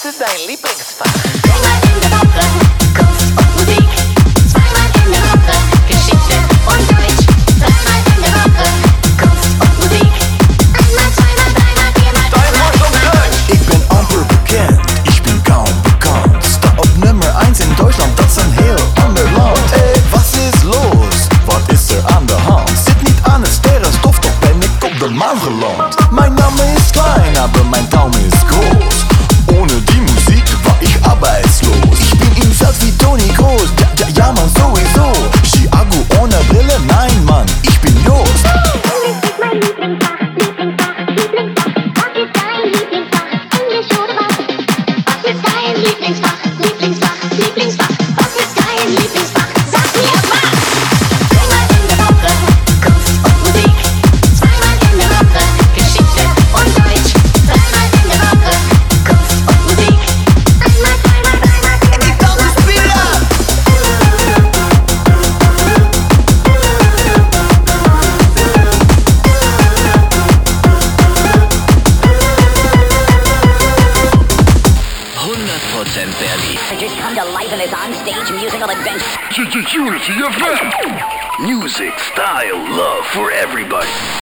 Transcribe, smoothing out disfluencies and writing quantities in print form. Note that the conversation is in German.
ist dein Lieblingsfach? Dreimal in der Woche Kunst und Musik, zweimal in der Woche Geschichte und Deutsch, dreimal in der Woche Kunst und Musik, einmal, zweimal, dreimal, viermal, fünfmal. Ich bin amper bekannt, ich bin kaum bekannt. Sta op Nummer 1 in Deutschland, das ein heel ander Land. Ey, was ist los? Was ist an der Hand? Zit niet aan het sterrenstof, doch ben ik op de maan geland. Mein Name ist klein, aber mein Traum ist groß. Ohne die Musik war ich arbeitslos. Ich bin ihm selbst wie Toni Kroos, ja man sowieso. Chiago ohne Brille, nein Mann, ich bin Jost. Englisch ist mein Lieblingsfach, Lieblingsfach, Lieblingsfach. Was ist dein Lieblingsfach? Englisch oder was? Was ist dein Lieblingsfach, Lieblingsfach, Lieblingsfach? Was ist dein Lieblingsfach? Sag mir was! Dreimal in der Woche Kunst und Musik, zweimal in der Woche Geschichte und Deutsch, dreimal in der Woche Kunst und Musik, einmal, zweimal, dreimal, viermal, fünfmal. Berlin. Just come to life in this on-stage musical adventure. Unity FM. Music, style, love for everybody.